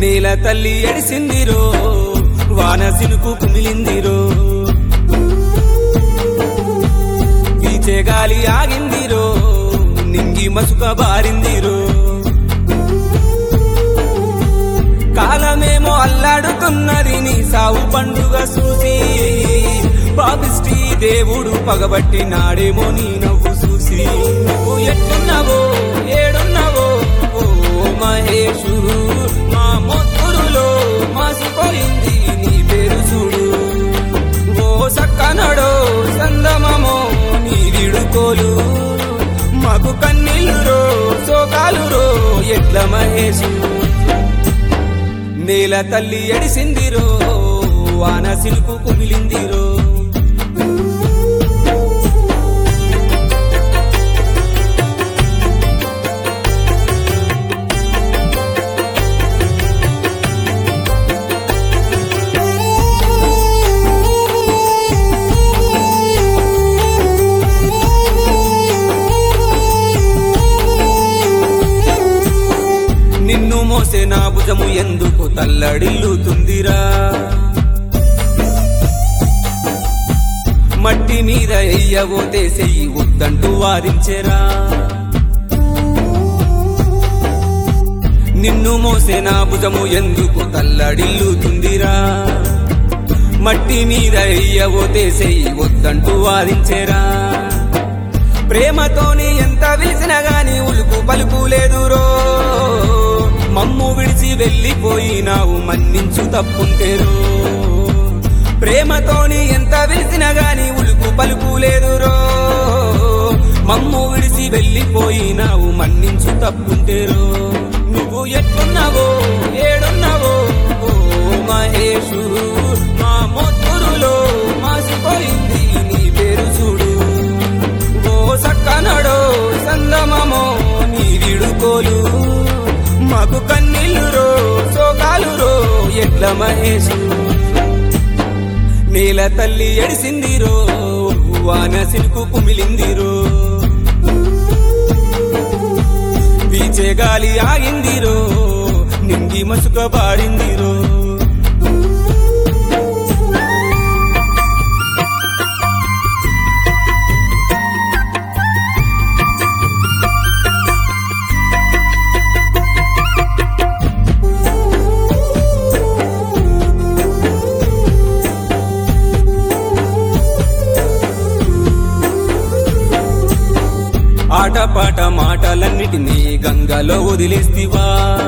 నేల తల్లి ఎడిసిందిరో వాన సినుకు కుమిలిందిరో వీచే గాలి ఆగిందిరో నింగి మసుక బారిందిరో కాలమేమో అల్లాడుతున్నది నీ సావు పండుగ చూసి పాపిష్టి దేవుడు పగబట్టి నాడేమో నీ నవ్వు చూసి నువ్వు ఎట్టున్నావో ఏడున్నావో ఓ మహేషు మా మొత్తురులో మాసిపోయింది నీ పేరు చూడు ఓ సక్కనడో సందమమో నీ విడుకోలు మాకు కన్నీళ్ళురో సోకాలురో ఎట్ల మహేషు నేల తల్లి ఎడిసిందిరో వాన సిలుకు కుమిలిందిరో నిన్ను మోసే నా భుజము ఎందుకు తల్లడిల్లుతుందిరా మట్టి మీద ఎయ్యబోతే సెయ్యి వద్దంటూ వారించెరా నిన్ను మోసే నా భుజము ఎందుకు తల్లడిల్లుతుందిరా మట్టి మీద ఎయ్యబోతే సెయ్యి వద్దంటూ వారించెరా ప్రేమతోని ఎంత విలిసినా గాని ఉలుకు పలుకు లేదురో మమ్ము విడిచి వెళ్ళిపోయినావు మన్నించు తప్పుంటేరో ప్రేమతోని ఎంత విలిసినా గాని ఉలుకు పలుకు లేదురో మమ్ము విడిచి వెళ్ళిపోయినావు మన్నించు తప్పుంటేరో నువ్వు ఎట్టున్నావో ఏడున్నావో ఓ మహేషు మా మొత్తురులో మాసిపోయింది నీ పేరు చూడు ఓ సక్కనడో సందమమో నీ విడుకోలు మాకు కన్నీళ్ళురో సోకాలురో ఎట్ల మహేషు నేల తల్లి ఎడిసిందిరో వాన సిలుకు కుమిలిందిరో వీచే గాలి ఆగిందిరో నింగి మసుక బారిందిరో ఆటపాట మాటలన్నిటినీ గంగలో వదిలేస్తివా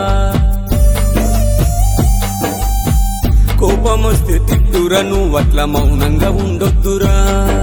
కోపమొస్తే తిట్టురా నువ్వట్ల మౌనంగా ఉండొద్దురా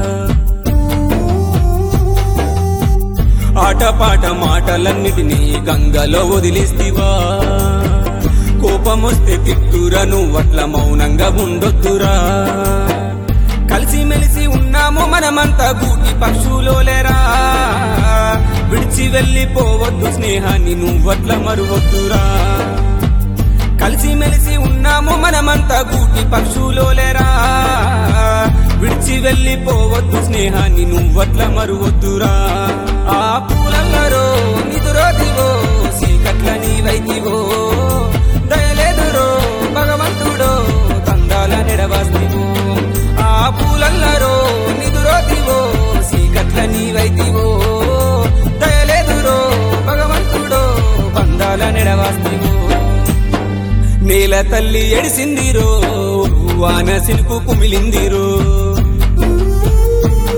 ఆటపాట మాటలన్నిటినీ గంగలో వదిలేస్తివా కోపమొస్తే తిట్టురా నువ్వట్ల మౌనంగా ఉండొద్దురా కలిసిమెలిసి ఉన్నాము మనమంతా గూటి పక్షులోలేరా విడిచి వెళ్ళిపోవద్దు స్నేహాన్ని నువ్వట్ల మరువద్దురా కలిసిమెలిసి ఉన్నాము మనమంతా గూటి పక్షులోలేరా విడిచి వెళ్ళిపోవద్దు స్నేహాన్ని నువ్వట్ల మరువద్దురా ఆ పూలల్లరో నిదురోదివో సీకట్ల నీవైతివో దయలేదురో భగవంతుడో తందాల నెడవాస్తివో ఆ పూలల్లరో నిదురోదివో సీకట్ల నీవైతివో దయలేదురో భగవంతుడో బంధాల నెడవాస్తివో నేల తల్లి ఎడిసిందిరో వాన సిలుకు కుమిలిందిరో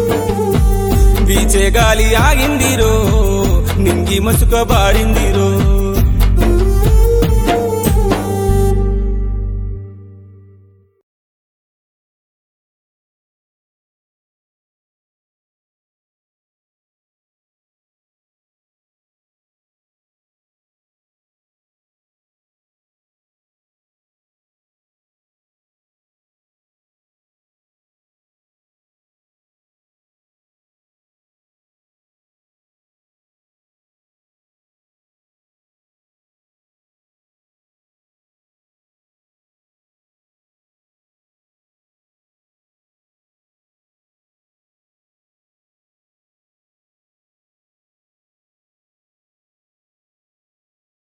వీచే గాలి ఆగిందిరో నింగి మసుక బారిందిరో